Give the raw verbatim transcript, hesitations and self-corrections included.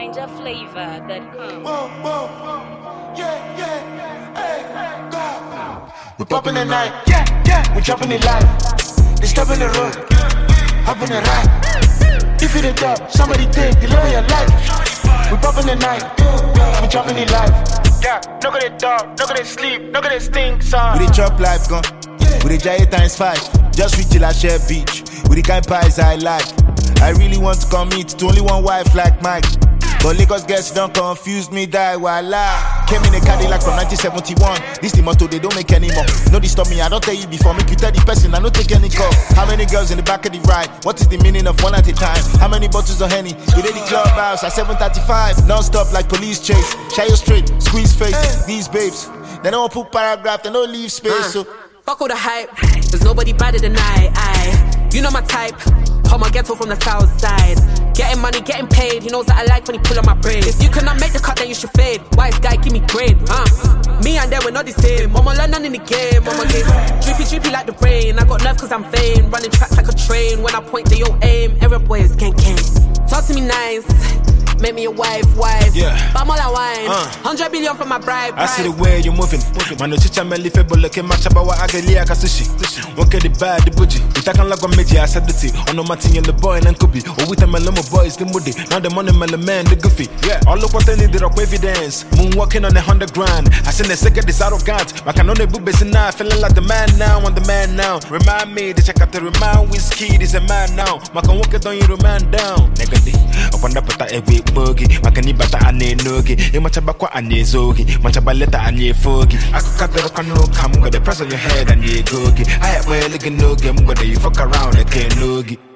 ninja flavor dot com. Whoa, whoa, yeah, yeah, hey, go. We popping the night, yeah, yeah. We dropping it live, disturbing the road, up in the ride. If you the top, somebody take the love of your life. We popping the night, we dropping it live. Yeah, no gonna dog, no gonna sleep, no gonna stink, son. We the chop life gun, we the giant times five. Just reach till I share beach, with the kind pies I like. I really want to commit to only one wife like Mike. But Lagos girls don't confuse me, die voila. Came in a Cadillac from nineteen seventy-one. This the motto, they don't make anymore. No disturb me, I don't tell you before. Make you tell the person, I don't take any call. How many girls in the back of the ride? What is the meaning of one at a time? How many bottles of Henny? We did the clubhouse at seven thirty-five. Non-stop like police chase. Shy you straight, squeeze face. These babes, they don't put paragraph, they don't leave space. uh, So fuck all the hype, there's nobody better than I, I. You know my type, pop my ghetto from the south side. Getting money, getting paid, he knows that I like when he pull on my brain. If you cannot make the cut, then you should fade. Wise guy, give me grade, uh. Me and them, we're not the same. Mama learn in the game, mama game. Drippy, drippy like the rain. I got nerve cause I'm vain. Running tracks like a train. When I point, they all aim. Every boy is gang gang. Talk to me nice, make me a wife, wife. Yeah. But I'm all I wine. Uh. Hundred billion for my bride. I see the way you're moving. Man, no chicha me life, but look at my chaba wa agalia kasushi. One get the bad, the bougie. We take on like a media, I said the tea. On no matin and the boy and kubi. Or with a mellow boys, the moody. Now the money mellow man, the goofy. Yeah. All look what they need, the rock evidence. Moon walking on a hundred grand. I seen the second this arrogant. I can only book base now. Feeling like the man now, on the man now. Remind me, the check out the remind whiskey, this a man now. I can walk it on you, man down. Negative. Upon the pata a big boogie. Makani bata ane nogi. Imachaba kwa ane zogi. Machaba leta ane fogi. I could cut the rock and roll. Come with the press on your head and you googie. I have well again no game, but you fuck around again, noogie.